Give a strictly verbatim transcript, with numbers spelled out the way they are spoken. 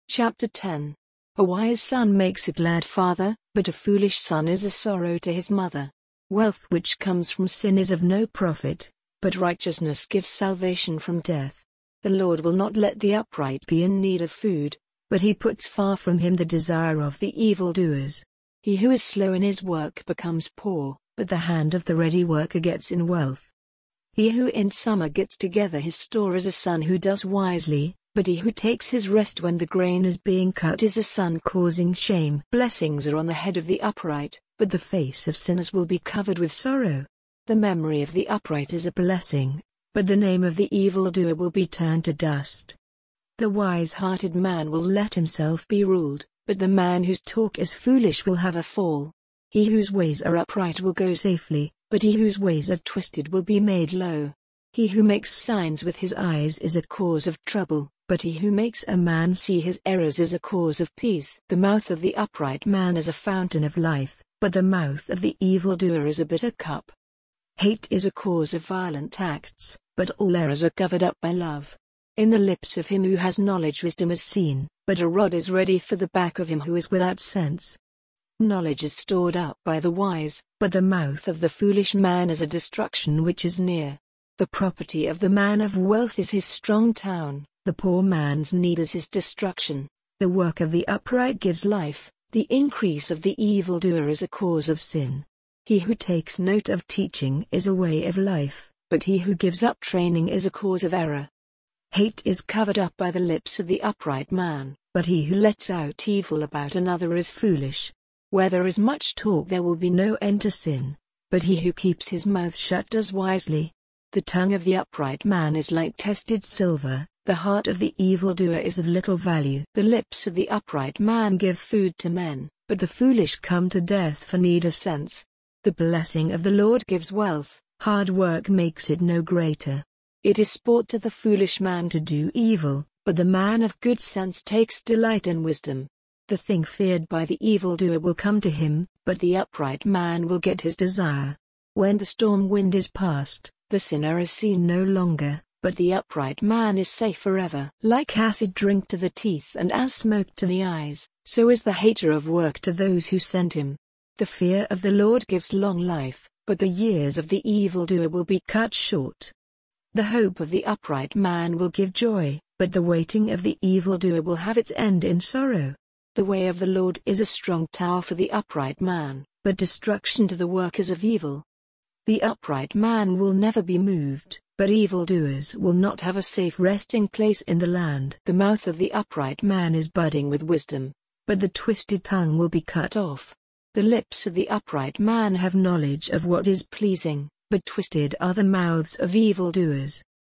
Chapter ten. A wise son makes a glad father, but a foolish son is a sorrow to his mother. Wealth which comes from sin is of no profit, but righteousness gives salvation from death. The Lord will not let the upright be in need of food, but he puts far from him the desire of the evildoers. He who is slow in his work becomes poor, but the hand of the ready worker gets in wealth. He who in summer gets together his store is a son who does wisely, but he who takes his rest when the grain is being cut is a son causing shame. Blessings are on the head of the upright, but the face of sinners will be covered with sorrow. The memory of the upright is a blessing, but the name of the evildoer will be turned to dust. The wise-hearted man will let himself be ruled, but the man whose talk is foolish will have a fall. He whose ways are upright will go safely, but he whose ways are twisted will be made low. He who makes signs with his eyes is a cause of trouble, but he who makes a man see his errors is a cause of peace. The mouth of the upright man is a fountain of life, but the mouth of the evildoer is a bitter cup. Hate is a cause of violent acts, but all errors are covered up by love. In the lips of him who has knowledge wisdom is seen, but a rod is ready for the back of him who is without sense. Knowledge is stored up by the wise, but the mouth of the foolish man is a destruction which is near. The property of the man of wealth is his strong town, the poor man's need is his destruction. The work of the upright gives life, the increase of the evildoer is a cause of sin. He who takes note of teaching is a way of life, but he who gives up training is a cause of error. Hate is covered up by the lips of the upright man, but he who lets out evil about another is foolish. Where there is much talk there will be no end to sin, but he who keeps his mouth shut does wisely. The tongue of the upright man is like tested silver, the heart of the evildoer is of little value. The lips of the upright man give food to men, but the foolish come to death for need of sense. The blessing of the Lord gives wealth, hard work makes it no greater. It is sport to the foolish man to do evil, but the man of good sense takes delight in wisdom. The thing feared by the evildoer will come to him, but the upright man will get his desire. When the storm wind is past, the sinner is seen no longer, but the upright man is safe forever. Like acid drink to the teeth and as smoke to the eyes, so is the hater of work to those who send him. The fear of the Lord gives long life, but the years of the evildoer will be cut short. The hope of the upright man will give joy, but the waiting of the evildoer will have its end in sorrow. The way of the Lord is a strong tower for the upright man, but destruction to the workers of evil. The upright man will never be moved, but evildoers will not have a safe resting place in the land. The mouth of the upright man is budding with wisdom, but the twisted tongue will be cut off. The lips of the upright man have knowledge of what is pleasing, but twisted are the mouths of evildoers.